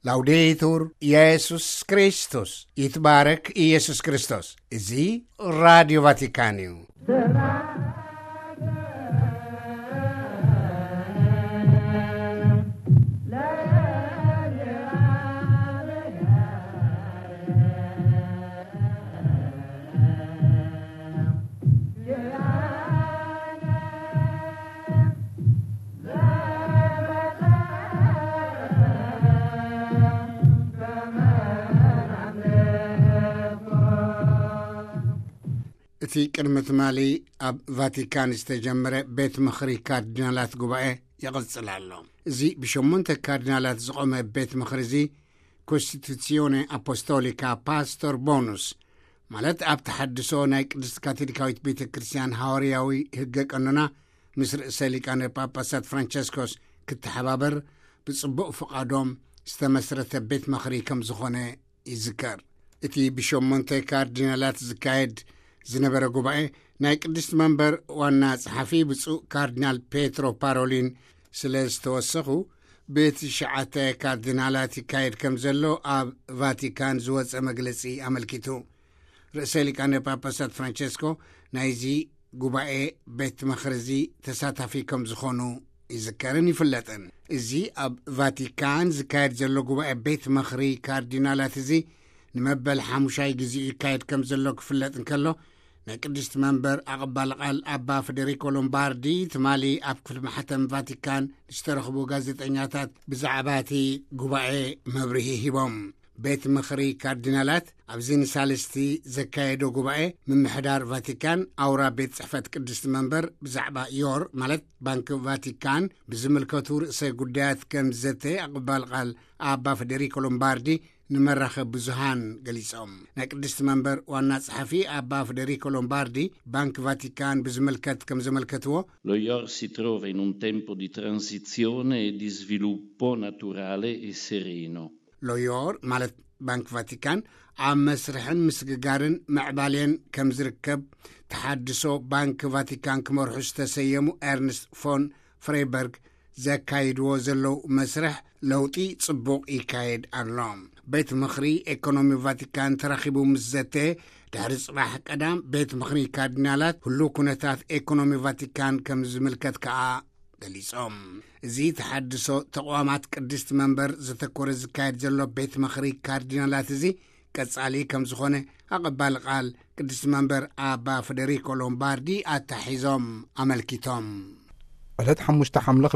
ላውዴቱር ኢየሱስ ክርስቶስ ይትባረክ ኢየሱስ ክርስቶስ። እዚ ራዲዮ ቫቲካን እዩ። እቲ ቅድመት ማሊ ኣብ ቫቲካን ዝተጀመረ ቤት ምኽሪ ካርዲናላት ጉባኤ ይቕጽል ኣሎ። እዚ ብሸሞንተ ካርዲናላት ዝቖመ ቤት ምኽሪ እዚ ኮንስቲቱሲዮኔ አፖስቶሊካ ፓስተር ቦኑስ ማለት ኣብ ተሓድሶ ናይ ቅድስት ካቶሊካዊት ቤተ ክርስቲያን ሐዋርያዊ ሕገ ቀኖና ምስ ርእሰ ሊቃነ ጳጳሳት ፍራንቸስኮስ ክትሓባበር ብጽቡቕ ፍቓዶም ዝተመስረተ ቤት ምኽሪ ከም ዝኾነ ይዝከር። እቲ ብሸሞንተ ካርዲናላት ዝካየድ ዝነበረ ጉባኤ ናይ ቅድስት መንበር ዋና ጸሓፊ ብፁዕ ካርዲናል ፔትሮ ፓሮሊን ስለ ዝተወሰኹ ቤት ሸዓተ ካርዲናላት ይካየድ ከም ዘሎ ኣብ ቫቲካን ዝወፀ መግለጺ ኣመልኪቱ። ርእሰ ሊቃነ ጳጳሳት ፍራንቸስኮ ናይዚ ጉባኤ ቤት ምኽሪ እዚ ተሳታፊ ከም ዝኾኑ ይዝከርን ይፍለጥን። እዚ ኣብ ቫቲካን ዝካየድ ዘሎ ጉባኤ ቤት ምኽሪ ካርዲናላት እዚ ንመበል 5 ጊዜ ይካየድ ከም ዘሎ ክፍለጥ እንከሎ ናይ ቅድስት መንበር ኣቕባል ቃል ኣባ ፌዴሪኮ ሎምባርዲ ትማሊ ኣብ ክፍሊ ማሕተም ቫቲካን ዝተረኽቡ ጋዜጠኛታት ብዛዕባ እቲ ጉባኤ መብርሂ ሂቦም። ቤት ምኽሪ ካርዲናላት ኣብዚ ንሳልስቲ ዘካየዶ ጉባኤ ምምሕዳር ቫቲካን ኣውራ ቤት ጽሕፈት ቅድስት መንበር ብዛዕባ ዮር ማለት ባንኪ ቫቲካን ብዝምልከቱ ርእሰ ጉዳያት ከም ዘተ ኣቕባል ቃል ኣባ ፌዴሪኮ ሎምባርዲ ንመራኸብ ብዙሃን ገሊጾም። ናይ ቅድስት መንበር ዋና ጸሓፊ ኣባ ፌዴሪኮ ሎምባርዲ ባንክ ቫቲካን ብዝመልከት ከም ዘመልከትዎ Lo IOR si trova in un tempo di transizione e di sviluppo naturale e sereno. ሎዮር ማለት ባንክ ቫቲካን ኣብ መስርሕን ምስግጋርን ምዕባልየን ከም ዝርከብ ተሓድሶ ባንክ ቫቲካን ክመርሑ ዝተሰየሙ ኤርንስት ፎን ፍሬበርግ ዘካይድዎ ዘለው መስርሕ ለውጢ ጽቡቕ ይካየድ ኣሎ። ቤት ምኽሪ ኢኮኖሚ ቫቲካን ተራኺቡ ምስ ዘተ ድሕሪ ጽባሕ ቀዳም ቤት ምኽሪ ካርዲናላት ሁሉ ኩነታት ኢኮኖሚ ቫቲካን ከም ዝምልከት ከዓ ገሊጾም። እዚ ተሓድሶ ተቋማት ቅድስት መንበር ዘተኮረ ዝካየድ ዘሎ ቤት ምኽሪ ካርዲናላት እዚ ቀጻሊ ከም ዝኾነ ኣቕባል ቃል ቅድስት መንበር ኣባ ፌዴሪኮ ሎምባርዲ ኣታሒዞም ኣመልኪቶም። ዕለት 5 ሐምለ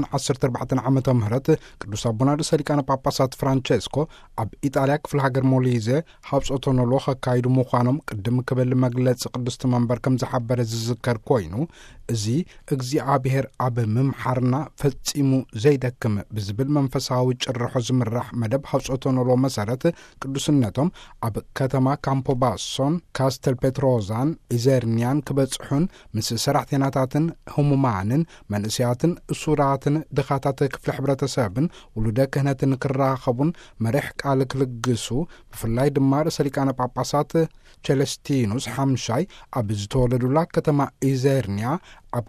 2014 ዓመተ ምህረት ቅዱስ አቡነ ርእሰ ሊቃነ ጳጳሳት ፍራንቸስኮ ኣብ ኢጣልያ ክፍለ ሃገር ሞሊዜ ሓብጾቶ ነሎ ከካይዱ ምዃኖም ቅድም ክብል መግለጽ ቅድስት መንበር ከም ዝሓበረ ዝዝከር ኮይኑ እዚ እግዚአብሔር ኣብ ምምሓርና ፈጺሙ ዘይደክም ብዝብል መንፈሳዊ ጭርሖ ዝምራሕ መደብ ሓብጾቶ ነሎ መሰረት ቅዱስነቶም ኣብ ከተማ ካምፖባሶን ካስተል ፔትሮዛን ኢዘርኒያን ክበጽሑን ምስ ሰራሕተኛታትን ህሙማንን መንእስያትን እሱራትን ድኻታት ክፍሊ ሕብረተሰብን ውሉደ ክህነትን ክራኸቡን መሪሕ ቃል ክልግሱ ብፍላይ ድማ ርእሰ ሊቃነ ጳጳሳት ቸለስቲኑስ ሓምሻይ ኣብ ዝተወለዱላ ከተማ ኢዘርንያ ኣብ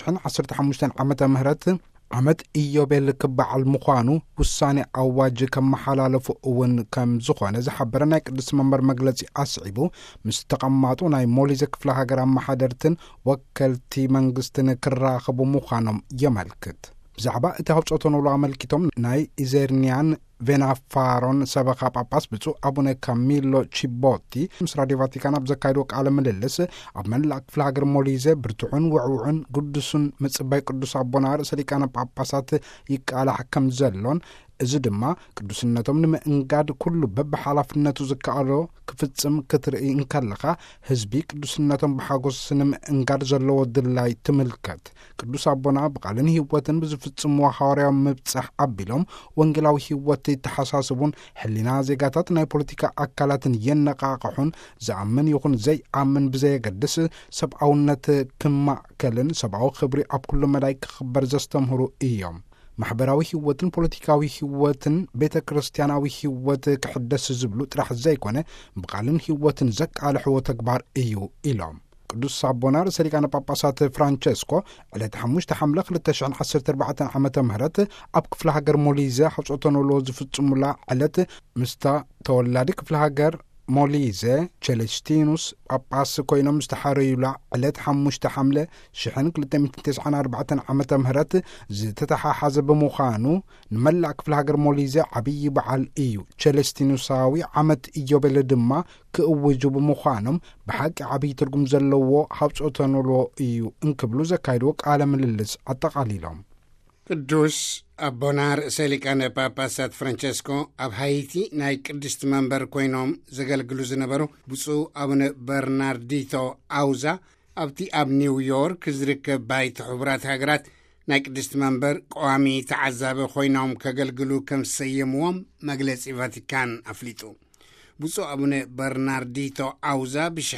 2015 ዓመተ ምህረት ዓመት ኢዮቤል ክበዓል ምዃኑ ውሳኔ ኣዋጅ ከመሓላለፉ እውን ከም ዝኾነ ዝሓበረ ናይ ቅዱስ መንበር መግለጺ ኣስዒቡ ምስ ተቐማጡ ናይ ሞሊዜ ክፍለ ሃገር ኣመሓደርትን ወከልቲ መንግስትን ክራኸቡ ምዃኖም የመልክት። ብዛዕባ እቲ ሃብጾቶ ነሎ ኣመልኪቶም ናይ ኢዘርኒያን ቬናፋሮን ሰበኻ ጳጳስ ብፁዕ ኣቡነ ካሚሎ ቺቦቲ ምስ ራድዮ ቫቲካን ኣብ ዘካይዶ ቃለ ምልልስ ኣብ መላእ ክፍለ ሃገር ሞሊዜ ብርቱዕን ውዕውዕን ቅዱስን ምጽባይ ቅዱስ ኣቦና ርእሰ ሊቃነ ጳጳሳት ይቃላሕ ከም ዘሎን እዚ ድማ ቅዱስነቶም ንምእንጋድ ኩሉ በብሓላፍነቱ ዝከኣሎ ክፍጽም ክትርኢ እንከለኻ ህዝቢ ቅዱስነቶም ብሓጎስ ንምእንጋድ ዘለዎ ድላይ ትምልከት። ቅዱስ ኣቦና ብቃልን ህይወትን ብዝፍጽምዎ ሐዋርያዊ ምብጻሕ ኣቢሎም ወንጌላዊ ህይወት ተሓሳስቡን ሕሊና ዜጋታት ናይ ፖለቲካ ኣካላትን የነቃቅሑን ዝኣምን ይኹን ዘይኣምን ብዘየገድስ ሰብኣውነት ክማዕከልን ሰብኣዊ ክብሪ ኣብ ኩሉ መዳይ ክኽበር ዘስተምህሩ እዮም። ማሕበራዊ ህይወትን ፖለቲካዊ ህይወትን ቤተ ክርስቲያናዊ ህይወት ክሕደስ ዝብሉ ጥራሕ ዘይኮነ ብቃልን ህይወትን ዘቃልሕዎ ተግባር እዩ ኢሎም። ቅዱስ አቦና ርእሰ ሊቃነ ጳጳሳት ፍራንቸስኮ ዕለት 5 ሐምለ 2014 ዓመተ ምህረት ኣብ ክፍለ ሃገር ሞሊዘ ሓጾተነሎ ዝፍጽሙላ ዕለት ምስታ ተወላዲ ክፍለ ሃገር ሞሊዘ ቸለስቲኑስ ጳጳስ ኮይኖም ዝተሓረዩላ ዕለት 5 ሐምለ 1294 ዓመተ ምህረት ዝተተሓሓዘ ብምዃኑ ንመላእ ክፍለ ሃገር ሞሊዘ ዓብዪ በዓል እዩ። ቸለስቲኑሳዊ ዓመት ኢዮቤል ድማ ክእውጁ ብምዃኖም ብሓቂ ዓብዪ ትርጉም ዘለዎ ሓብጾተነሎ እዩ እንክብሉ ዘካይድዎ ቃለ ምልልስ ኣጠቓሊሎም ቅዱስ አቦና ርእሰ ሊቃነ ጳጳሳት ፍራንቸስኮ ኣብ ሃይቲ ናይ ቅድስቲ መንበር ኮይኖም ዘገልግሉ ዝነበሩ ብፁዕ አቡነ በርናርዲቶ አውዛ ኣብቲ ኣብ ኒውዮርክ ዝርከብ ባይተ ሕቡራት ሃገራት ናይ ቅድስቲ መንበር ቋሚ ተዓዛቢ ኮይኖም ከገልግሉ ከም ዝሰየምዎም መግለጺ ቫቲካን ኣፍሊጡ። ብፁዕ አቡነ በርናርዲቶ አውዛ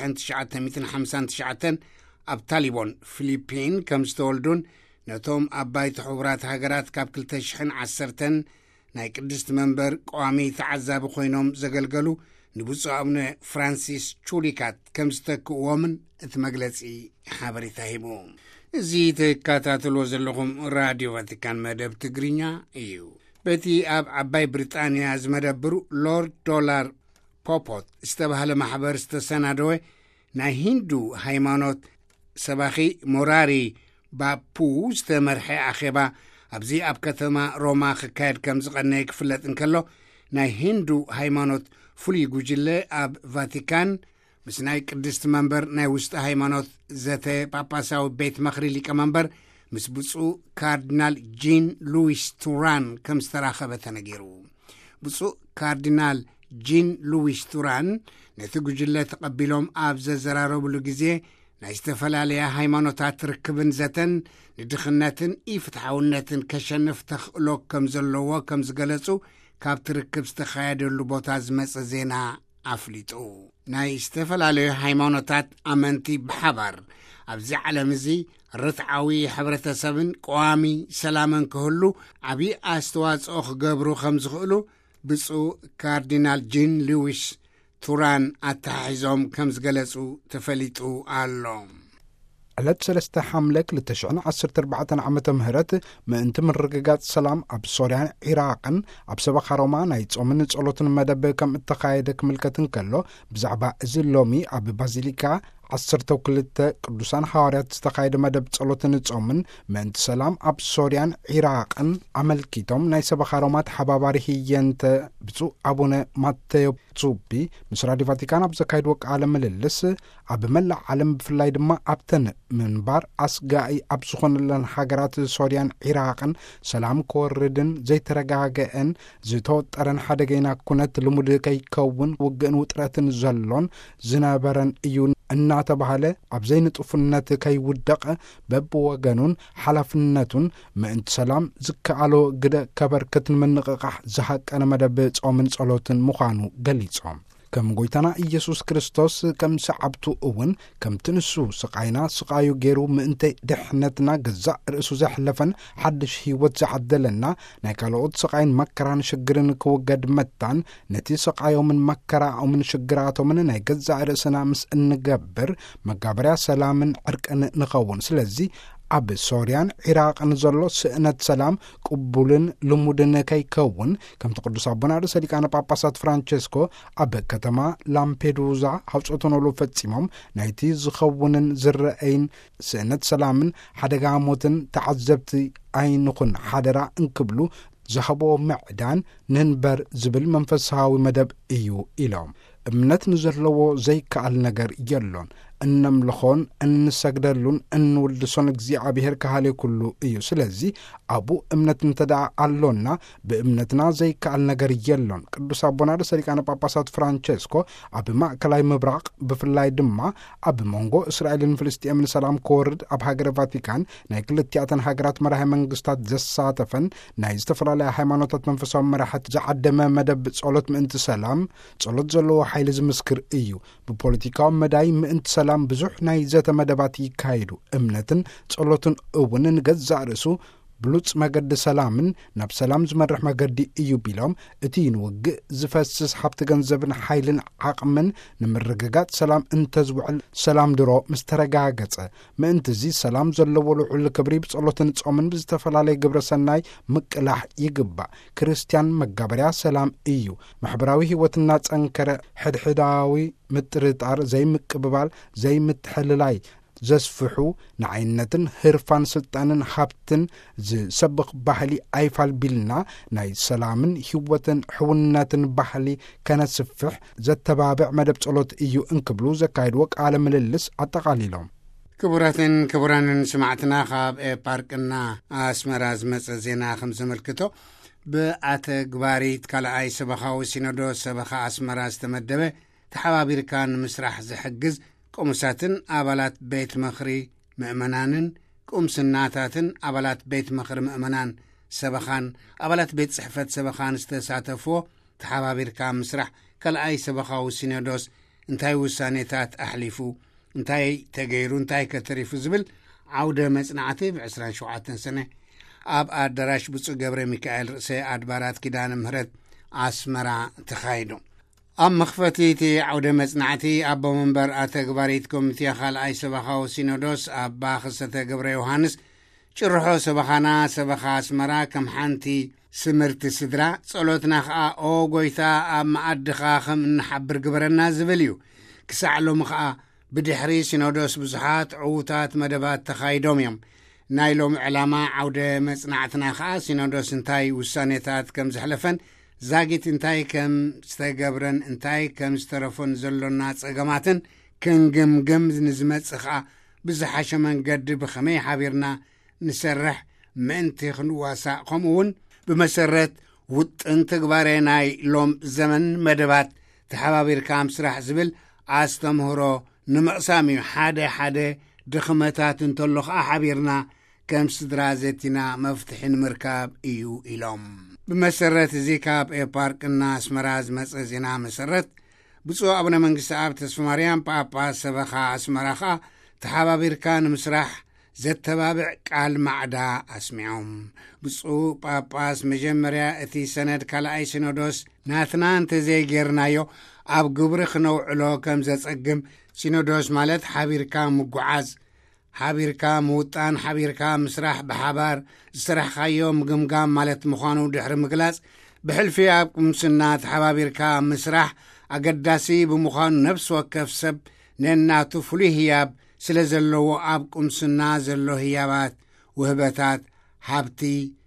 ብ1959 ኣብ ታሊቦን ፊሊፒን ከም ዝተወልዱን ነቶም ኣብ ባይተ ሕቡራት ሃገራት ካብ 2010 ናይ ቅድስቲ መንበር ቋሚ ተዓዛቢ ኮይኖም ዘገልገሉ ንብፁዕ አቡነ ፍራንሲስ ቹሊካት ከም ዝተክእዎምን እቲ መግለጺ ሓበሬታ ሂቡ። እዚ ትከታተልዎ ዘለኹም ራድዮ ቫቲካን መደብ ትግርኛ እዩ። በቲ ኣብ ዓባይ ብሪጣንያ ዝመደብሩ ሎርድ ዶላር ፖፖት ዝተባህለ ማሕበር ዝተሰናደወ ናይ ሂንዱ ሃይማኖት ሰባኺ ሞራሪ ባፑ ዝተመርሐ ኣኼባ ኣብዚ ኣብ ከተማ ሮማ ክካየድ ከም ዝቐነየ ክፍለጥ እንከሎ ናይ ሂንዱ ሃይማኖት ፍሉይ ጉጅለ ኣብ ቫቲካን ምስ ናይ ቅድስቲ መንበር ናይ ውሽጢ ሃይማኖት ዘተ ጳጳሳዊ ቤት መኽሪ ሊቀመንበር ምስ ብፁዕ ካርዲናል ጂን ሉዊስ ቱራን ከም ዝተራኸበ ተነጊሩ። ብፁዕ ካርዲናል ጂን ሉዊስ ቱራን ነቲ ጉጅለ ተቐቢሎም ኣብ ዘዘራረብሉ ግዜ ናይ ዝተፈላለያ ሃይማኖታት ርክብን ዘተን ንድኽነትን ኢፍትሓውነትን ከሸንፍ ተኽእሎ ከም ዘለዎ ከም ዝገለጹ ካብ ትርክብ ዝተኻየደሉ ቦታ ዝመጸ ዜና ኣፍሊጡ። ናይ ዝተፈላለዩ ሃይማኖታት ኣመንቲ ብሓባር ኣብዚ ዓለም እዚ ርትዓዊ ሕብረተሰብን ቋሚ ሰላምን ክህሉ ዓብዪ ኣስተዋጽኦ ክገብሩ ከም ዝኽእሉ ብፁዕ ካርዲናል ጂን ሉዊስ ቱራን ኣተሓሒዞም ከም ዝገለጹ ተፈሊጡ ኣሎ። ዕለት 3 ሐምለ 2014 ዓመተ ምህረት ምእንቲ ምርግጋጽ ሰላም ኣብ ሶርያን ኢራቅን ኣብ ሰበኻ ሮማ ናይ ጾምን ጸሎትን መደብ ከም እተኻየደ ክምልከት እንከሎ ብዛዕባ እዚ ሎሚ ኣብ ባዚሊካ 12 ቅዱሳን ሐዋርያት ዝተኻየደ መደብ ጸሎትን ጾምን ምእንቲ ሰላም ኣብ ሶርያን ኢራቅን ኣመልኪቶም ናይ ሰበኻ ሮማ ተሓባባሪ ህየንተ ብፁዕ አቡነ ማቴዮ ጹቢ ምስ ራድዮ ቫቲካን ኣብ ዘካይድዎ ቃለ ምልልስ ኣብ መላእ ዓለም ብፍላይ ድማ ኣብተን ምንባር ኣስጋኢ ኣብ ዝኾነለን ሃገራት ሶርያን ኢራቅን ሰላም ክወርድን ዘይተረጋግአን ዝተወጠረን ሓደገኛ ኩነት ልሙድ ከይከውን ውግእን ውጥረትን ዘሎን ዝነበረን እዩ እናተባሃለ ኣብ ዘይንጡፍነት ከይውደቕ በብወገኑን ሓላፍነቱን ምእንቲ ሰላም ዝከኣሎ ግደ ከበርክትን ምንቕቓሕ ዝሃቀነ መደብ ጾምን ጸሎትን ምዃኑ ገሊጾም። ከም ጎይታና ኢየሱስ ክርስቶስ ከም ሰዓብቱ እውን ከም ትንሱ ስቃይና ስቃዩ ገይሩ ምእንቲ ድሕነትና ገዛእ ርእሱ ዘሕለፈን ሓድሽ ህይወት ዝዓደለና ናይ ካልኦት ስቃይን መከራን ሽግርን ክውገድ መታን ነቲ ስቃዮምን መከራኦምን ሽግራቶምን ናይ ገዛእ ርእስና ምስ እንገብር መጋበርያ ሰላምን ዕርቅን ንኸውን። ስለዚ ኣብ ሶርያን ኢራቅን ዘሎ ስእነት ሰላም ቅቡልን ልሙድን ከይከውን ከምቲ ቅዱስ አቡና ርእሰ ሊቃነ ጳጳሳት ፍራንቸስኮ ኣብ ከተማ ላምፔዱዛ ሓብጾተነሉ ፈጺሞም ናይቲ ዝኸውንን ዝረአይን ስእነት ሰላምን ሓደጋ ሞትን ተዓዘብቲ ኣይንኹን ሓደራ እንክብሉ ዝሃቦ ምዕዳን ንንበር ዝብል መንፈሳዊ መደብ እዩ ኢሎም። እምነት ንዘለዎ ዘይከኣል ነገር የሎን እነምልኾን እንሰግደሉን እንውልሶን እግዚአብሔር ካህሌ ኩሉ እዩ። ስለዚ አቡ እምነት እንተደኣ ኣሎና ብእምነትና ዘይከኣል ነገር የሎን። ቅዱስ አቡና ርእሰ ሊቃነ ጳጳሳት ፍራንቸስኮ ኣብ ማእከላይ ምብራቅ ብፍላይ ድማ ኣብ መንጎ እስራኤልን ፍልስጥኤምን ሰላም ክወርድ ኣብ ሃገረ ቫቲካን ናይ ክልቲኣተን ሃገራት መራሒ መንግስታት ዘሳተፈን ናይ ዝተፈላለያ ሃይማኖታት መንፈሳዊ መራሕት ዝዓደመ መደብ ጸሎት ምእንቲ ሰላም ጸሎት ዘለዎ ሓይሊ ዝምስክር እዩ። ብፖለቲካዊ መዳይ ምእንቲ ሰላም ብዙሕ ናይ ዘተ መደባት ይካይዱ። እምነትን ጸሎትን እውን ንገዛእ ርእሱ ብሉጽ መገዲ ሰላምን ናብ ሰላም ዝመርሕ መገዲ እዩ ቢሎም እቲ ንውግእ ዝፈስስ ሓብቲ ገንዘብን ሓይልን ዓቕምን ንምርግጋጽ ሰላም እንተዝውዕል ሰላም ድሮ ምስ ተረጋገጸ ምእንቲ እዚ ሰላም ዘለዎ ልዑል ክብሪ ብጸሎትን ጾምን ብዝተፈላለየ ግብረ ሰናይ ምቅላሕ ይግባእ። ክርስቲያን መጋበርያ ሰላም እዩ። ማሕበራዊ ህይወትና ጸንከረ ሕድሕዳዊ ምጥርጣር ዘይምቅብባል ዘይምትሕልላይ ዘስፍሑ ንዓይነትን ህርፋን ስልጣንን ሃብትን ዝሰብኽ ባህሊ ኣይፋልቢልና ናይ ሰላምን ህይወትን ሕውነትን ባህሊ ከነስፍሕ ዘተባብዕ መደብ ጸሎት እዩ እንክብሉ ዘካይድዎ ቃለ ምልልስ ኣጠቓሊሎም። ክቡራትን ክቡራንን ስማዕትና ካብ ፓርክና ኣስመራ ዝመጸ ዜና ከም ዘመልክቶ ብኣተ ግባሪት ካልኣይ ሰበኻዊ ሲኖዶስ ሰበኻ ኣስመራ ዝተመደበ ተሓባቢርካ ንምስራሕ ዝሕግዝ ቁምሳትን ኣባላት ቤት ምኽሪ ምእመናንን ቁምስናታትን ኣባላት ቤት ምኽሪ ምእመናን ሰበኻን ኣባላት ቤት ጽሕፈት ሰበኻን ዝተሳተፍዎ ተሓባቢርካ ምስራሕ ካልኣይ ሰበኻዊ ሲኖዶስ እንታይ ውሳኔታት ኣሕሊፉ እንታይ ተገይሩ እንታይ ከተሪፉ ዝብል ዓውደ መጽናዕቲ ብ27 ሰነ ኣብ ኣዳራሽ ብፁዕ ገብረ ሚካኤል ርእሰ ኣድባራት ኪዳነ ምህረት ኣስመራ ተኻይዱ። ኣብ መኽፈቲ እቲ ዓውደ መጽናዕቲ ኣቦ መንበር ኣተግባሪት ኮሚቴ ካልኣይ ሰበኻዊ ሲኖዶስ ኣባ ክሰተ ገብረ ዮሃንስ ጭርሖ ሰበኻና ሰበኻ ኣስመራ ከም ሓንቲ ስምርቲ ስድራ ጸሎትና ከዓ ኦ ጎይታ ኣብ መዓድኻ ከም እንሓብር ግበረና ዝብል እዩ። ክሳዕ ሎሚ ከዓ ብድሕሪ ሲኖዶስ ብዙሓት ዕዉታት መደባት ተኻይዶም እዮም። ናይ ሎሚ ዕላማ ዓውደ መጽናዕትና ከዓ ሲኖዶስ እንታይ ውሳኔታት ከም ዘሕለፈን ዛጊት እንታይ ከም ዝተገብረን እንታይ ከም ዝተረፎን ዘሎና ጸገማትን ክንግምግም ንዝመጽእ ከዓ ብዝሓሸ መንገዲ ብኸመይ ሓቢርና ንሰርሕ ምእንቲ ክንዋሳእ ከምኡውን ብመሰረት ውጥን ተግባረ ናይ ሎም ዘመን መደባት ተሓባቢርካ ምስራሕ ዝብል ኣስተምህሮ ንምቕሳም እዩ። ሓደ ድኽመታት እንተሎ ከዓ ሓቢርና ከም ስድራ ዘቲና መፍትሒ ንምርካብ እዩ ኢሎም። ብመሰረት እዚ ካብ ፓርክና ኣስመራ ዝመጸ ዜና መሰረት ብፁዕ ኣቡነ መንግስቲ ኣብ ተስፋ ማርያም ጳጳስ ሰበኻ ኣስመራ ከዓ ተሓባቢርካ ንምስራሕ ዘተባብዕ ቃል ማዕዳ ኣስሚዖም። ብፁዕ ጳጳስ መጀመርያ እቲ ሰነድ ካልኣይ ሲኖዶስ ናትና እንተዘይጌርናዮ ኣብ ግብሪ ክነውዕሎ ከም ዘጸግም ሲኖዶስ ማለት ሓቢርካ ምጉዓዝ ሓቢርካ ምውጣን ሓቢርካ ምስራሕ ብሓባር ዝስራሕካዮ ምግምጋም ማለት ምዃኑ ድሕሪ ምግላጽ ብሕልፊ ኣብ ቁምስና ተሓባቢርካ ምስራሕ ኣገዳሲ ብምዃኑ ነፍሲ ወከፍ ሰብ ነናቱ ፍሉይ ህያብ ስለ ዘለዎ ኣብ ቁምስና ዘሎ ህያባት ውህበታት ሃብቲ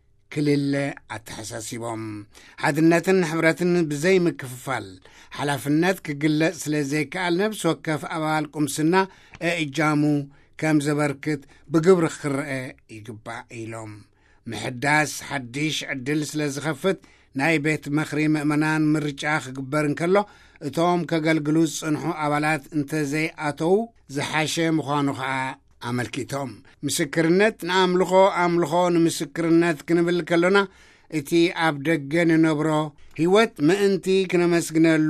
ክልለ ኣተሓሳሲቦም ሓድነትን ሕብረትን ብዘይ ምክፍፋል ሓላፍነት ክግለጽ ስለ ዘይከኣል ነፍሲ ወከፍ ኣባል ቁምስና እጃሙ ከም ዘበርክት ብግብሪ ክርአ ይግባእ ኢሎም። ምሕዳስ ሓድሽ ዕድል ስለ ዝኸፍት ናይ ቤት ምኽሪ ምእመናን ምርጫ ክግበር እንከሎ እቶም ከገልግሉ ዝጽንሑ ኣባላት እንተዘይኣተው ዝሓሸ ምዃኑ ከዓ ኣመልኪቶም። ምስክርነት ንኣምልኾ ንምስክርነት ክንብል ከሎና እቲ ኣብ ደገ ንነብሮ ህይወት ምእንቲ ክነመስግነሉ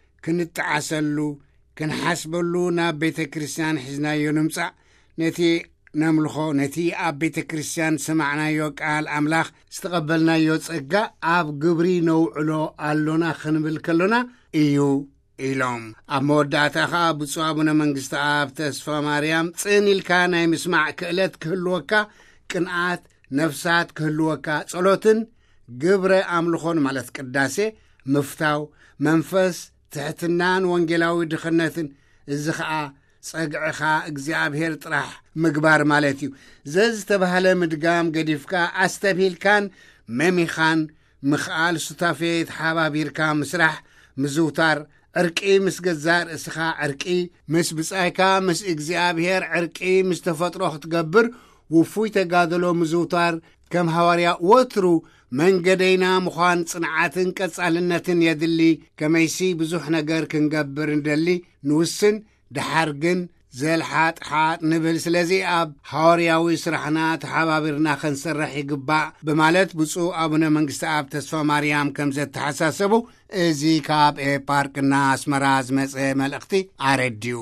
ክንጠዓሰሉ ክንሓስበሉ ናብ ቤተ ክርስቲያን ሒዝናዮ ንምጻእ ነቲ ነምልኾ ነቲ ኣብ ቤተ ክርስቲያን ሰማዕናዮ ቃል ኣምላኽ ዝተቐበልናዮ ጸጋ ኣብ ግብሪ ነውዕሎ ኣሎና ክንብል ከሎና እዩ ኢሎም። ኣብ መወዳእታ ከዓ ብፁዕ ኣቡነ መንግስቲ ኣብ ተስፋ ማርያም ጽኒልካ ናይ ምስማዕ ክእለት ክህልወካ ቅንዓት ነፍሳት ክህልወካ ጸሎትን ግብረ ኣምልኾን ማለት ቅዳሴ ምፍታው መንፈስ ትሕትናን ወንጌላዊ ድኽነትን እዚ ከዓ ጸግዕኻ እግዚኣብሔር ጥራሕ ምግባር ማለት እዩ። ዘዝተባህለ ምድጋም ገዲፍካ ኣስተብሂልካን መሚኻን ምኽኣል ሱታፌት ሓባቢርካ ምስራሕ ምዝውታር ዕርቂ ምስ ገዛር እስኻ ዕርቂ ምስ ብጻይካ ምስ እግዚኣብሔር ዕርቂ ምስ ተፈጥሮ ክትገብር ውፉይ ተጋድሎ ምዝውታር ከም ሃዋርያ ወትሩ መንገደይና ምዃን ጽንዓትን ቀጻልነትን የድሊ ከመይሲ ብዙሕ ነገር ክንገብር እንደሊ ንውስን ድሓር ግን ዘልሓጥሓጥ ንብል ስለዚ ኣብ ሃዋርያዊ ስራሕና ተሓባቢርና ክንሰርሕ ይግባእ በማለት ብፁዕ ኣቡነ መንግስቲ ኣብ ተስፋ ማርያም ከም ዘተሓሳሰቡ እዚ ካብ ፓርክና ኣስመራ ዝመጸ መልእኽቲ ኣረድዩ።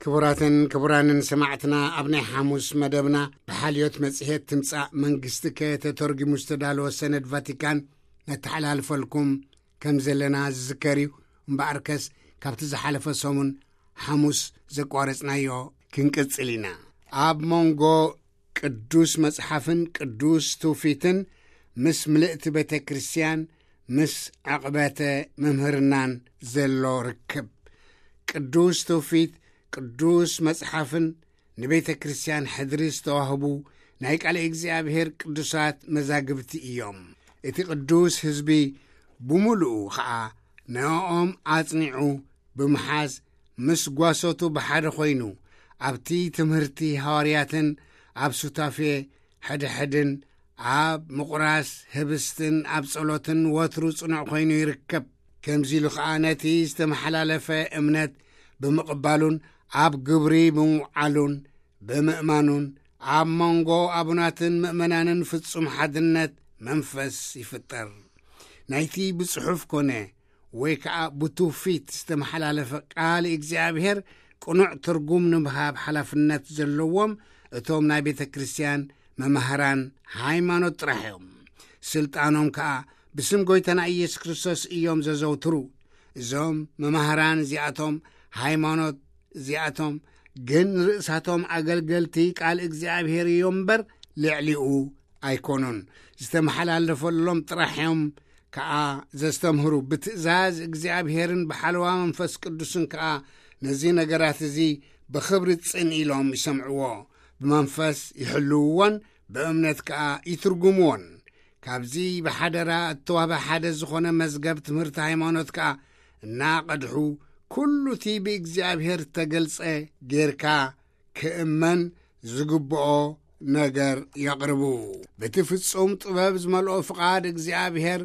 كبراتن كبرانن سمعتنا أبني حاموس مدبنا بحاليوت مسيحية تمسع منجستك تترجي مستدال سند فاتيكان نتحلال فلكم كم زلنا الزكري مباركس كابتز حلف سومن حاموس زقوارسنا يو كنكتس إلينا أب مونغو قدوس مصحفن قدوس توفيتن مس ملئت بيت كريستيان مس عقبات ممهرنان زلو ركب قدوس توفيت قدوس مصحفن نبيت كريستيان حدريس توهبو نايك على إغزيابهير قدوسات مزاقبتي إيوم إتي قدوس هزبي بملؤو خاء ناوم عاطنعو بمحاز مس قواسوتو بحار خوينو عبتي تمهرتي هوارياتن عب سوتافي حدن عب مقراس هبستن عب صلوتن واترو صنع خوينو يركب كمزي لخانتي استمحلالفة امنت بمقبالون عب قبري بمعالون بمأمانون عب مونغو عبناتن مأمنانن فتصم حدنت منفس يفتر نايتي بصحف كونه ويكا بتوفيت استمحلالفة قال إغزيابهير قنوع ترقوم نبهاب حلفنت زلوهم اتوم ناي بيت كريستيان ممهران هايمانوت رحيهم سلطانهم كا بسم قويتنا إيس كريستوس إيوم زوترو زوم ممهران زياتهم هايمانوت زياتهم جن رئساتهم أقلقلتي قال إغزيابهير يومبر لعليقو أيكونون استمحلال لفلهم ترحيهم كا زستمهرو بتئزاز إغزيابهيرن بحلوة منفس قدسن كا نزي نقرات زي بخبرة صن إلهم يسمعوه بمنفس يحلوون بأمنت كا يترقمون كابزي بحدرة التوابة حدا زخونة مزقب تمرت هايمانوت كا ناقدحو كل تي بإغزيابهير تقلصة جيركا كأمن زقبعو نقر يقربو بتفتصوم طباب زمالو فقاد إغزيابهير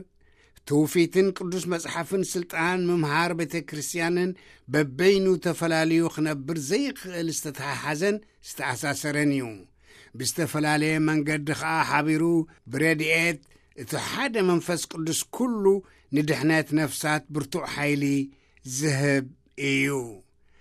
توفيتن قدوس مصحفن سلطان ممهار بيت كريستيانن ببينو تفلاليو خنبر زيق الاستتحازن استعساسرنيو بستفلالي من قد خا حبيرو بريديات اتحاد منفس قدوس كله ندحنات نفسات برتوع حيلي ذهب ايو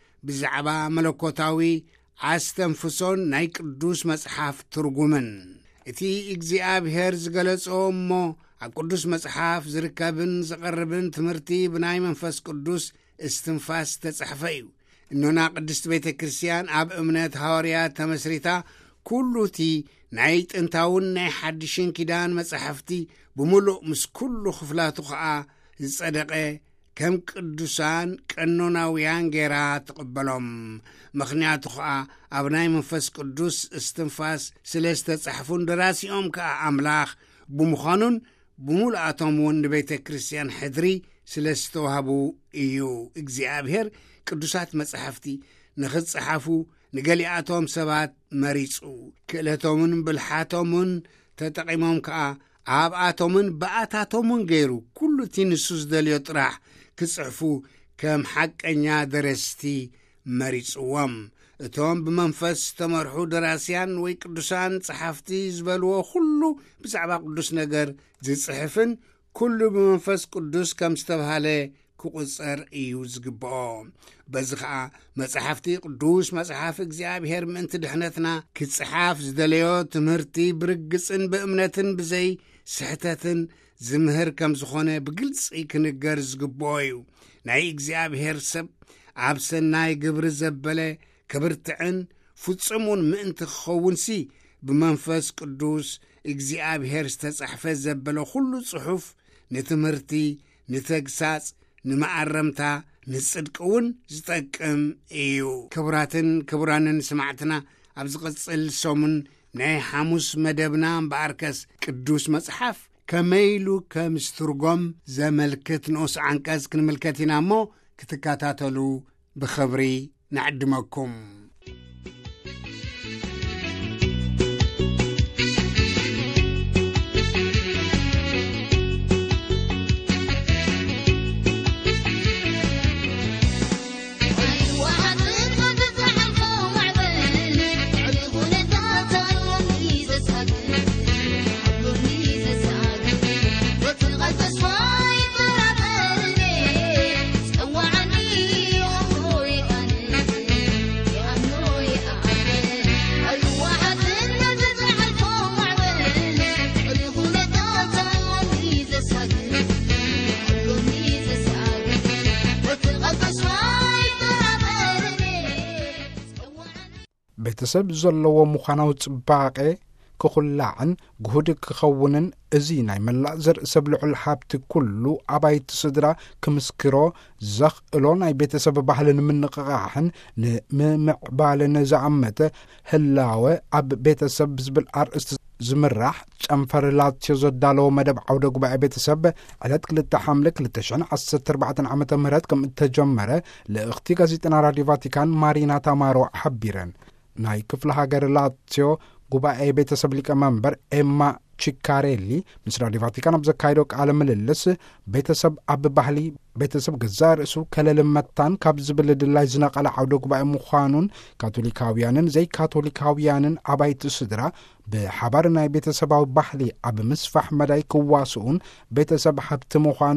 بزعبا ملكوتاوي عستنفسون ناي قدوس مصحف ترجمن اتي إغزيابهير زغلصو مو قدوس مصحف زركبن زقربن تمرتي بناي منفس قدوس استنفاس تصحفيو اننا قدست بيت كريستيان اب امنت هواريات تمسريتا كلوتي نايت انتاون ناي حدشين كيدان مصحفتي بملؤ مس كل خفلاتو خا صدقه كم قدوسان قنوناويان غيرا تقبلهم مخنياتو خا ابناي منفس قدوس استنفاس سلسته صحفون دراسيوم كاملاخ بمخانون بمولاتهم ون بيت كريستيان حدري سلستو هابو إيو إغزيابهير قدوسات مصحفتي نخذ صحفو نقلياتهم سبات مريصو كالتهم بالحاتهم تتقيمهم كا عاباتهم بآتاتهم غيرو كل تنسوس دليو طرح كصحفو كم حق انيا درستي مريصوهم اتهم بمنفس تمرحو دراسيان وي قدوسان صحفتي زبلو كله بزعبا قدوس نجر زي صحفن كله بمنفس قدوس كم استبهاله كقصر ايو زقبو بزخا مصحفتي قدوس مصحف إغزيابهير من تدحنتنا كتصحاف زدليو تمرتي برقصن بأمنتن بزي سحتتن زمهر كم زخونه بقلص يكنجر زقبويو ناي إغزيابهير سب عبسن ناي قبر زبله كبرتعن فتصمون مئنت خونسي بمنفس قدوس إغزيابهير استصحف زبله كل صحف نتمرتي نتقساس نمعرمتا نصدقون زتقم ايو كبرانن سمعتنا ابز قصل سومن ناي حاموس مدبنا باركس قدوس مصحف كميلو كمسترغم زملكت نوس عنقز كنملكتنا مو كتكاتاتلو بخبري نعدمكم ቤተሰብ ዘለዎ ምዃናዊ ጽባቐ ክኹላዕን ጉህድ ክኸውንን እዚ ናይ መላእ ዘርኢ ሰብ ልዑል ሃብቲ ኩሉ ኣባይቲ ስድራ ክምስክሮ ዘኽእሎ ናይ ቤተሰብ ባህልን ምንቕቓሕን ንምዕባልን ዝኣመተ ህላወ ኣብ ቤተሰብ ብዝብል ኣርእስቲ ዝምራሕ ጨንፈር ላትዮ ዘዳለዎ መደብ ዓውደ ጉባኤ ቤተሰብ ዕለት 2 ሐምለ 2014 ዓ.ም ከም እተጀመረ ለእኽቲ ጋዜጠና ራድዮ ቫቲካን ማሪና ታማሮ ሓቢረን። ናይ ክፍለ ሃገር ላትዮ ጉባኤ ቤተሰብ ሊቀመንበር ኤማ ቺካሬሊ ምስ ራድዮ ቫቲካን ኣብ ዘካይዶ ቃለ ምልልስ ቤተሰብ ኣብ ባህሊ ቤተሰብ ገዛ ርእሱ ከለልመታን ካብ ዝብል ድላይ ዝነቐለ ዓውደ ጉባኤ ምዃኑን ካቶሊካውያንን ዘይካቶሊካውያንን ኣባይቲ ስድራ ብሓባር ናይ ቤተሰባዊ ባህሊ ኣብ ምስፋሕ መዳይ ክዋስኡን ቤተሰብ ሃብቲ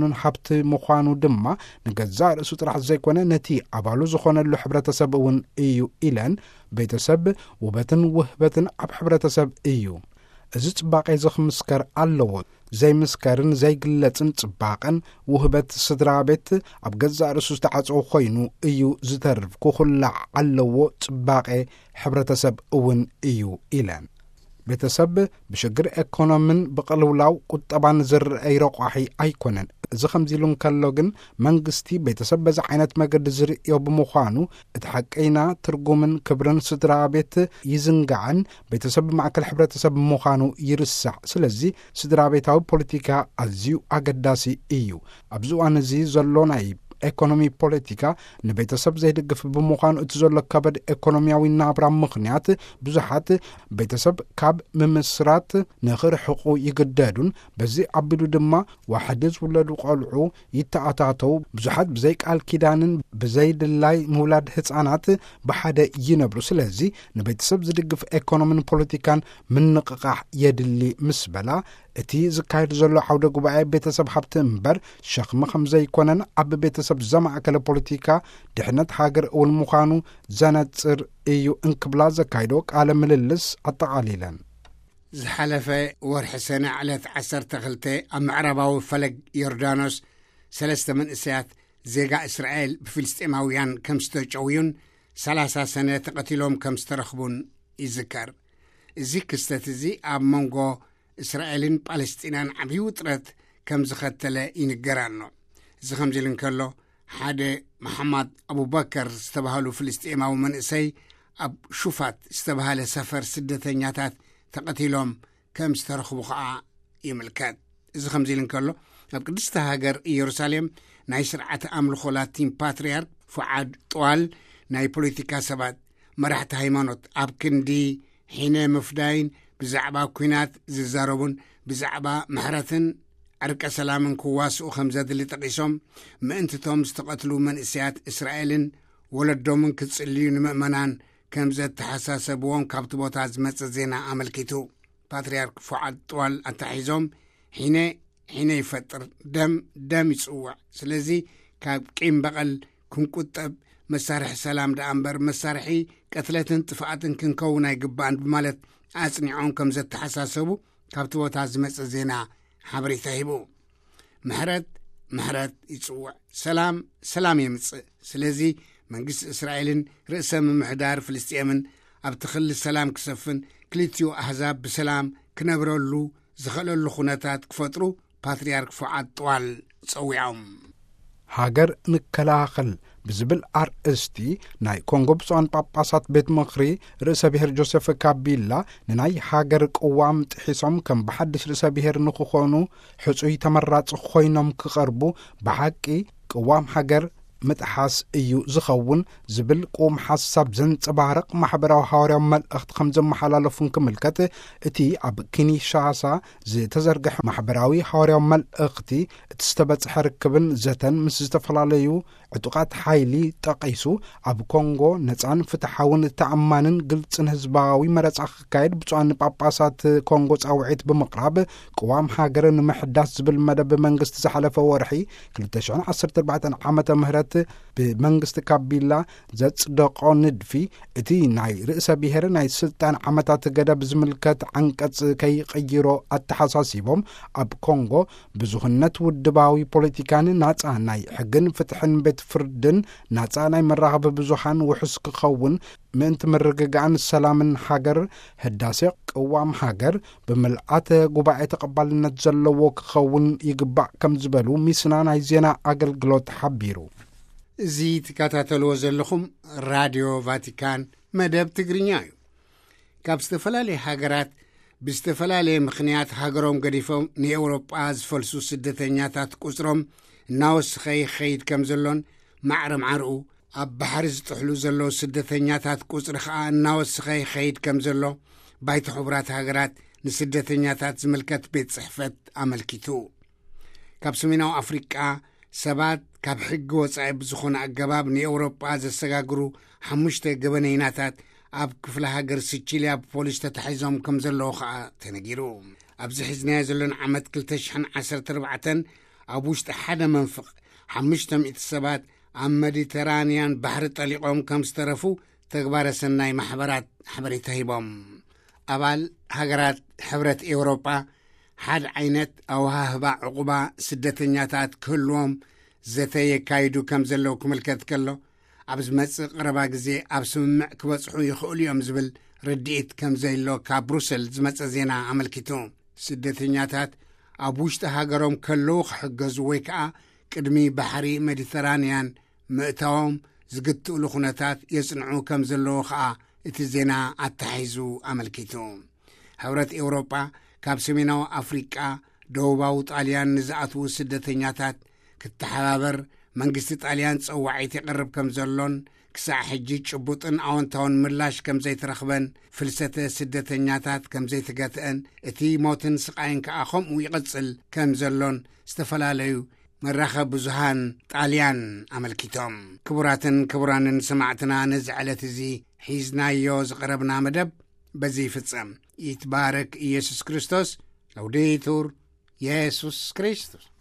ምዃኑ ድማ ንገዛ ርእሱ ጥራሕ ዘይኮነ ነቲ ኣባሉ ዝኾነሉ ሕብረተሰብ እውን እዩ ኢለን ቤተሰብ ውበትን ውህበትን ኣብ ሕብረተሰብ እዩ። እዚ ጽባቐ ዝኽምስከር ኣለዎ። ዘይምስከርን ዘይግለጽን ጽባቐን ውህበት ስድራ ቤት ኣብ ገዛ ርእሱ ዝተዓጽኦ ኮይኑ እዩ ዝተርፍ ክኹላዕ ኣለዎ። ጽባቐ ሕብረተሰብ እውን እዩ ኢለን ቤተሰብ ብሽግር ኢኮኖምን ብቕልውላው ቁጠባን ዝርአይ ረቋሒ ኣይኮነን። እዚ ከምዚ ኢሉ እንከሎ ግን መንግስቲ ቤተሰብ በዛ ዓይነት መገዲ ዝርእዮ ብምዃኑ እቲ ሓቀይና ትርጉምን ክብርን ስድራ ቤት ይዝንጋዕን ቤተሰብ ማዕከል ሕብረተሰብ ብምዃኑ ይርሳዕ። ስለዚ ስድራ ቤታዊ ፖለቲካ ኣዝዩ ኣገዳሲ እዩ። ኣብዚ እዋን እዚ ዘሎ ናይ ኢኮኖሚ ፖለቲካ ንቤተሰብ ዘይድግፍ ብምዃኑ እቲ ዘሎ ከበድ ኢኮኖሚያዊ ናብራ ምኽንያት ብዙሓት ቤተሰብ ካብ ምምስራት ንኽርሕቑ ይግደዱን በዚ ኣቢሉ ድማ ዋሕዲ ዝውለዱ ቆልዑ ይተኣታተው። ብዙሓት ብዘይ ቃል ኪዳንን ብዘይ ድላይ ምውላድ ህፃናት ብሓደ ይነብሩ። ስለዚ ንቤተሰብ ዝድግፍ ኢኮኖሚን ፖለቲካን ምንቕቓሕ የድሊ ምስ በላ እቲ ዝካየድ ዘሎ ዓውደ ጉባኤ ቤተሰብ ሃብቲ እምበር ሸኽሚ ከም ዘይኮነን ኣብ ቤተሰብ ዘማእከለ ፖለቲካ ድሕነት ሃገር እውን ምዃኑ ዘነጽር እዩ እንክብላ ዘካይዶ ቃለ ምልልስ ኣጠቓሊለን። ዝሓለፈ ወርሒ ሰነ ዕለት 12 ኣብ ምዕራባዊ ፈለግ ዮርዳኖስ 3 መንእሰያት ዜጋ እስራኤል ብፍልስጤማውያን ከም ዝተጨውዩን 30 ሰነ ተቐቲሎም ከም ዝተረኽቡን ይዝከር። እዚ ክስተት እዚ ኣብ መንጎ እስራኤልን ጳለስጢናን ዓብዪ ውጥረት ከም ዝኸተለ ይንገራኖ። እዚ ከምዚ ኢሉ እንከሎ ሓደ መሐመድ አቡበከር ዝተባሃሉ ፍልስጤማዊ መንእሰይ ኣብ ሹፋት ዝተባሃለ ሰፈር ስደተኛታት ተቐቲሎም ከም ዝተረኽቡ ከዓ ይምልከት። እዚ ከምዚ ኢሉ እንከሎ ኣብ ቅድስቲ ሃገር ኢየሩሳሌም ናይ ስርዓተ ኣምልኾ ላቲን ፓትርያርክ ፉዓድ ጧል ናይ ፖለቲካ ሰባት መራሕቲ ሃይማኖት ኣብ ክንዲ ሒነ ምፍዳይን ብዛዕባ ኩናት ዝዛረቡን ብዛዕባ ምሕረትን ዕርቀ ሰላምን ክዋስኡ ከም ዘድሊ ጠቂሶም ምእንትቶም ዝተቐትሉ መንእሰያት እስራኤልን ወለዶምን ክጽልዩ ንምእመናን ከም ዘተሓሳሰብዎም ካብቲ ቦታ ዝመጽ ዜና ኣመልኪቱ ፓትርያርክ ፉዓድ ጧል ኣታሒዞም ሒነ ይፈጥር ደም ይጽውዕ። ስለዚ ካብ ቂም በቐል ክንቁጠብ መሳርሒ ሰላም ዳ እምበር መሳርሒ ቀትለትን ጥፍኣትን ክንከውን ኣይግባእን ብማለት ኣጽኒዖም ከም ዘተሓሳሰቡ ካብቲ ቦታ ዝመጽ ዜና ሓበሬታ ሂቡ። ምሕረት ይጽውዕ፣ ሰላም የምጽእ። ስለዚ መንግስቲ እስራኤልን ርእሰ ምምሕዳር ፍልስጤምን ኣብ ትኽሊ ሰላም ክሰፍን ክልቲኡ ኣሕዛብ ብሰላም ክነብረሉ ዝኽእለሉ ኩነታት ክፈጥሩ ፓትርያርክ ፉዓድ ጧል ጸዊዖም። ሃገር ንከላኸል ብዝብል ኣርእስቲ ናይ ኮንጎ ብፁዓን ጳጳሳት ቤት ምኽሪ ርእሰ ብሔር ጆሴፍ ካቢላ ንናይ ሃገር ቅዋም ጥሒሶም ከም ብሓድሽ ርእሰ ብሔር ንክኾኑ ሕፁይ ተመራፂ ኮይኖም ክቐርቡ ብሓቂ ቅዋም ሃገር ምጥሓስ እዩ ዝኸውን ዝብል ቁም ሓሳብ ዘንጸባርቕ ማሕበራዊ ሓዋርያዊ መልእኽቲ ከም ዘመሓላለፉን ክምልከት እቲ ኣብ ኪንሻሳ ዝተዘርግሐ ማሕበራዊ ሓዋርያዊ መልእኽቲ እቲ ዝተበጽሐ ርክብን ዘተን ምስ ዝተፈላለዩ ዕጡቓት ሓይሊ ጠቒሱ ኣብ ኮንጎ ነፃን ፍትሓውን ተኣማንን ግልጽን ህዝባዊ መረጻ ክካየድ ብፁዓን ጳጳሳት ኮንጎ ጻውዒት ብምቕራብ ቅዋም ሃገር ንምሕዳስ ዝብል መደብ መንግስቲ ዝሓለፈ ወርሒ 2014 ዓመተ ምህረት ብመንግስቲ ካቢላ ዘጽደቆ ንድፊ እቲ ናይ ርእሰ ብሔር ናይ ስልጣን ዓመታት ገደብ ዝምልከት ዓንቀጽ ከይቕይሮ ኣተሓሳሲቦም ኣብ ኮንጎ ብዙኽነት ውድባዊ ፖለቲካን ናጻ ናይ ሕግን ፍትሕን ቤተ ነጻነት ፍርድን ናጻ ናይ መራኸቢ ብዙሓን ውሕስ ክኸውን ምእንቲ ምርግጋእን ሰላምን ሃገር ህዳሴ ቅዋም ሃገር ብምልአተ ጉባኤ ተቐባልነት ዘለዎ ክኸውን ይግባእ ከም ዝበሉ ሚስና ናይ ዜና ኣገልግሎት ሓቢሩ። እዚ ትከታተልዎ ዘለኹም ራድዮ ቫቲካን መደብ ትግርኛ እዩ። ካብ ዝተፈላለየ ሃገራት ብዝተፈላለየ ምኽንያት ሃገሮም ገዲፎም ንኤውሮጳ ዝፈልሱ ስደተኛታት ቁፅሮም እናወስኸ ይኸይድ ከም ዘሎን ማዕረም ዓርኡ ኣብ ባሕሪ ዝጥሕሉ ዘለዉ ስደተኛታት ቁፅሪ ከዓ እናወስኸ ይኸይድ ከም ዘሎ ባይተ ሕቡራት ሃገራት ንስደተኛታት ዝምልከት ቤት ጽሕፈት ኣመልኪቱ። ካብ ሰሜናዊ ኣፍሪቃ ሰባት ካብ ሕጊ ወጻኢ ብዝኾነ ኣገባብ ንኤውሮጳ ዘሰጋግሩ 5 ገበነይናታት ኣብ ክፍለ ሃገር ሲቺልያ ብፖሊስ ተታሒዞም ከም ዘለዉ ከዓ ተነጊሩ። ኣብዚ ሒዝናዮ ዘለና ዓመት 2014 ኣብ ውሽጢ ሓደ መንፍቕ 500 ሰባት ኣብ ሜዲተራንያን ባሕሪ ጠሊቖም ከም ዝተረፉ ተግባረ ሰናይ ማሕበራት ሓበሬታ ሂቦም። ኣባል ሃገራት ሕብረት ኤውሮጳ ሓደ ዓይነት ኣወሃህባ ዕቑባ ስደተኛታት ክህልዎም ዘተ የካይዱ ከም ዘለዉ ክምልከት ከሎ ኣብ ዝመጽእ ቀረባ ግዜ ኣብ ስምምዕ ክበጽሑ ይኽእሉ እዮም ዝብል ርድኢት ከም ዘይሎ ካብ ብሩሰል ዝመጸ ዜና ኣመልኪቱ። ስደተኛታት ኣብ ውሽጢ ሃገሮም ከለዉ ክሕገዙ ወይ ከዓ ቅድሚ ባሕሪ ሜዲተራንያን ምእታዎም ዝግትእሉ ኩነታት የጽንዑ ከም ዘለዉ ከዓ እቲ ዜና ኣተሓሒዙ ኣመልኪቱ። ሕብረት ኤውሮጳ ካብ ሰሜናዊ ኣፍሪቃ ደቡባዊ ጣልያን ንዝኣትዉ ስደተኛታት ክትተሓባበር መንግስቲ ጣልያን ጸዋዒት ይቐርብ ከም ዘሎን ክሳዕ ሕጂ ጭቡጥን ኣዎንታውን ምላሽ ከም ዘይትረኽበን ፍልሰተ ስደተኛታት ከም ዘይትገትአን እቲ ሞትን ስቃይን ከዓ ከምኡ ይቕጽል ከም ዘሎን ዝተፈላለዩ መራኸቢ ብዙሃን ጣልያን ኣመልኪቶም። ክቡራትን ክቡራንን ሰማዕትና ነዚ ዕለት እዚ ሒዝናዮ ዝቐረብና መደብ በዚ ይፍጸም። ይትባረክ ኢየሱስ ክርስቶስ። ላውዴቱር ኢየሱስ ክርስቶስ።